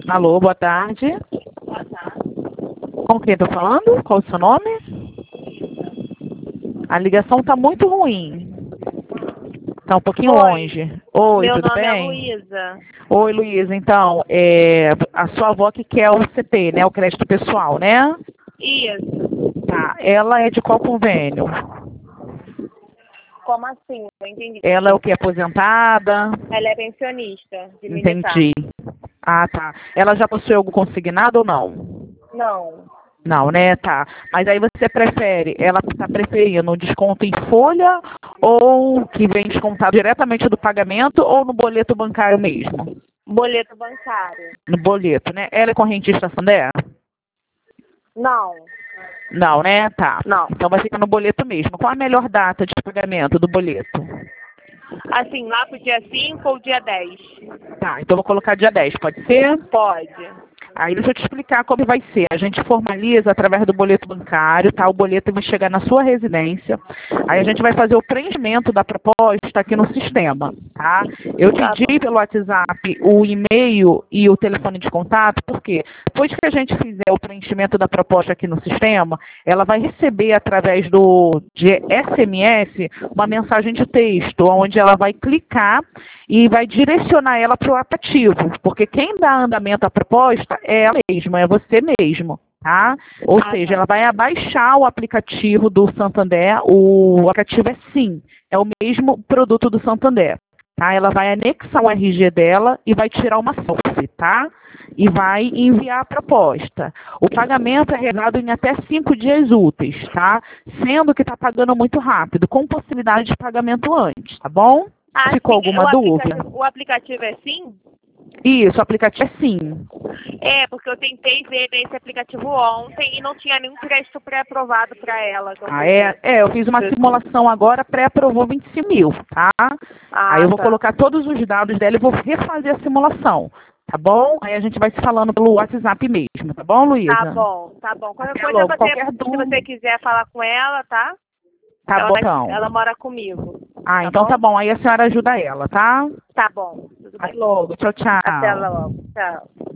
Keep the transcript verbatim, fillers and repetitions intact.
Alô, boa tarde. Boa tarde. Com quem estou falando? Qual o seu nome? A ligação está muito ruim. Está um pouquinho Oi. longe. Oi, Meu tudo nome é bem? Luísa. Oi, Luísa. Então, é, a sua avó que quer o C P, né? O crédito pessoal, né? Isso. Tá. Ela é de qual convênio? Como assim? Não entendi. Ela é o que? Aposentada? Ela é pensionista de militar. Entendi. Ah, tá. Ela já possui algum consignado ou não? Não. Não, né? Tá. Mas aí você prefere, ela está preferindo um desconto em folha ou que vem descontado diretamente do pagamento ou no boleto bancário mesmo? Boleto bancário. No boleto, né? Ela é correntista Santander? Não. Não, né? Tá. Não. Então vai ficar no boleto mesmo. Qual a melhor data de pagamento do boleto? Assim, lá pro dia cinco ou dia dez? Tá, então eu vou colocar dia dez, pode ser? Pode. Aí deixa eu te explicar como vai ser. A gente formaliza através do boleto bancário, tá? O boleto vai chegar na sua residência. Aí a gente vai fazer o preenchimento da proposta aqui no sistema, tá? Eu Tá pedi pelo WhatsApp o e-mail e o telefone de contato, porque depois que a gente fizer o preenchimento da proposta aqui no sistema, ela vai receber através do de S M S uma mensagem de texto, onde ela vai clicar e vai direcionar ela para o aplicativo, porque quem dá andamento à proposta é ela mesma, é você mesmo, tá? Ou Ah, seja, tá. ela vai abaixar o aplicativo do Santander, o aplicativo é Sim, é o mesmo produto do Santander, tá? Ela vai anexar o R G dela e vai tirar uma selfie, tá? E vai enviar a proposta. O pagamento é realizado em até cinco dias úteis, tá? Sendo que está pagando muito rápido, com possibilidade de pagamento antes, tá bom? Ah, Ficou sim. alguma O dúvida? aplicativo, o aplicativo é sim? Isso, o aplicativo é Sim. É, porque eu tentei ver nesse aplicativo ontem e não tinha nenhum crédito pré-aprovado para ela. que eu Ah, fui é? ver. É, eu fiz uma simulação agora, pré-aprovou vinte e cinco mil, tá? Aí Ah, eu vou tá. colocar todos os dados dela e vou refazer a simulação, tá bom? Aí a gente vai se falando pelo WhatsApp mesmo, tá bom, Luísa? Tá bom, tá bom. Qualquer Até coisa, logo. você, Qualquer se dúvida. você quiser falar com ela, tá? Tá Ela, bom, vai- então. ela mora comigo. Ah, Tá então bom? tá bom. Aí a senhora ajuda ela, tá? Tá bom. Tudo Até bem. logo. Tchau, Até tchau. logo. Tchau.